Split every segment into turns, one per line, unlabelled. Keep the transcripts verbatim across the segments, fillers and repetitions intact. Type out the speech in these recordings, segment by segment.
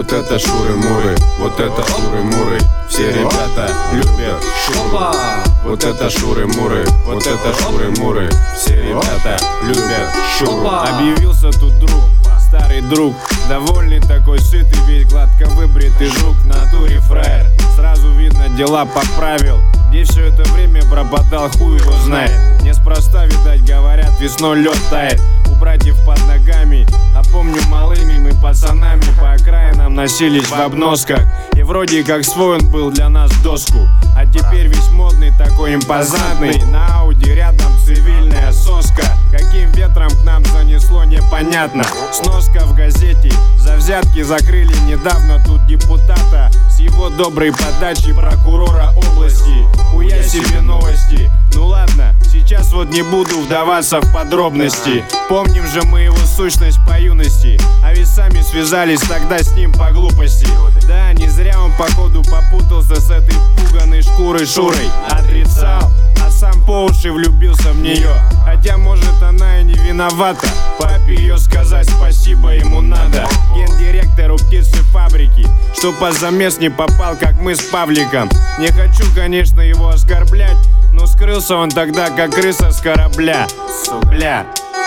Вот это шуры-муры, вот это шуры-муры. Все ребята любят шуру. Вот это шуры-муры, вот это шуры-муры. Все ребята любят шуру. Объявился тут друг, старый друг, довольный такой сытый, весь гладко выбритый жук, в натуре фраер. Сразу видно, дела поправил. Где все это время пропадал, хуй его знает. Неспроста, видать, говорят, весной лед тает. У братьев под ногами, а помню, малыми мы пацанами по окраинам носились в обносках. И вроде как свой он был для нас в доску. А теперь весь модный, такой импозантный. На Ауди рядом цивильная соска. Каким ветром к нам занесло, непонятно. Сноска в газете, за взятки закрыли недавно тут депутата. С его доброй подачи прокурора области. Хуя себе новости. Ну ладно, сейчас вот не буду вдаваться в подробности. Помним же мы его сущность по юности. А ведь сами связались тогда с ним по глупости. Да, не зря он походу попутался с этой пуганой шкурой Шурой. Отрицал, а сам по уши влюбился в нее. Хотя может она и не виновата. Папе ее сказать спасибо ему надо. Гендиректору птицефабрики, что под замес не попал, как мы с Павликом. Не хочу, конечно, его оскорблять, но скрылся он тогда, как крыса с корабля. Бля.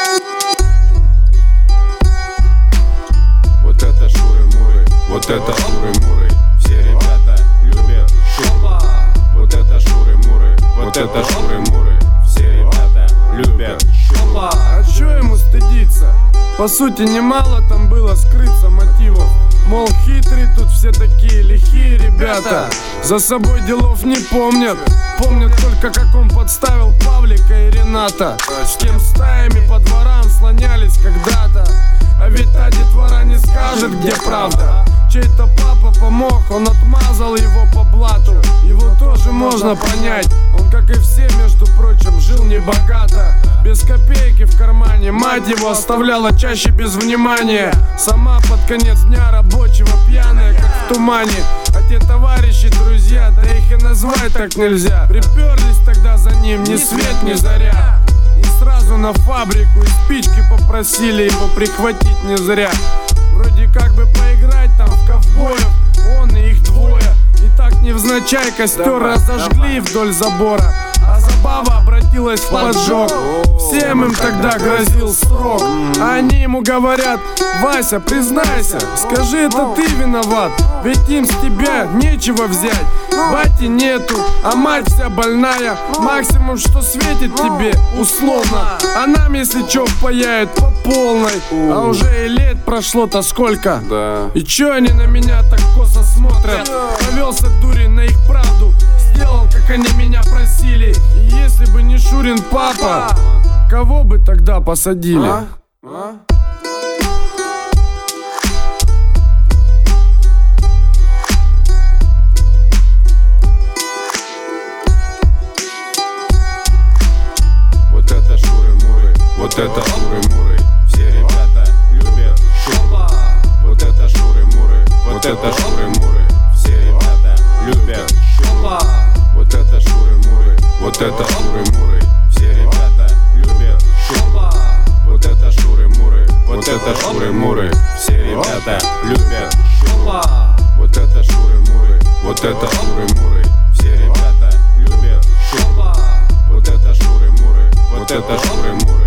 Вот это шуры-муры, вот это шуры-муры. Все ребята любят шуру. Вот это шуры-муры, вот это шуры-муры. Все ребята любят шуру.
А чё ему стыдиться? По сути, немало там было скрыться мотивов. Мол, хитрые тут все такие лихие ребята. За собой делов не помнят. Помнят только, как он подставил Павлика и Рената. С кем стаями по дворам слонялись когда-то. А ведь та детвора не скажет, где правда. Чей-то папа помог, он отмазал его по блату. Его тоже можно понять. Он, как и все, между прочим, жил небогато. Без копейки в кармане. Мать его оставляла чаще без внимания. Сама под конец дня рабочего пьяная, как в тумане. А те товарищи, друзья, да их и назвать так нельзя. Приперлись тогда за ним ни свет, ни заря. И сразу на фабрику и спички попросили его прихватить не зря. Вроде как бы поиграть там в ковбоев, он и их двое. И так невзначай костер разожгли вдоль забора. А забава обратилась в поджог. Всем им тогда грозил срок. А они ему говорят: Вася, признайся, скажи, это ты виноват. Ведь им с тебя нечего взять. Бати нету, а мать вся больная. Максимум, что светит тебе, условно. А нам, если чё, впаяют по полной. А уже и лет прошло-то сколько. И чё они на меня так косо смотрят? Повелся дурень на их правду. Сделал, как они меня просили. И если бы не Шурин папа, кого бы тогда посадили? А? А?
Вот это шуры-муры, вот это шуры-муры. Все ребята любят шуру. Вот это шуры-муры, вот это шуры-муры. Все ребята любят шуру. Вот это шуры-муры, вот это шуры-муры. Все ребята любят шуру. Вот это шуры-муры, вот это шуры-муры. Все ребята любят шуру. Вот это шуры-муры, вот это шуры-муры. Все ребята любят шуру. Вот это шуры-муры, вот это шуры-муры.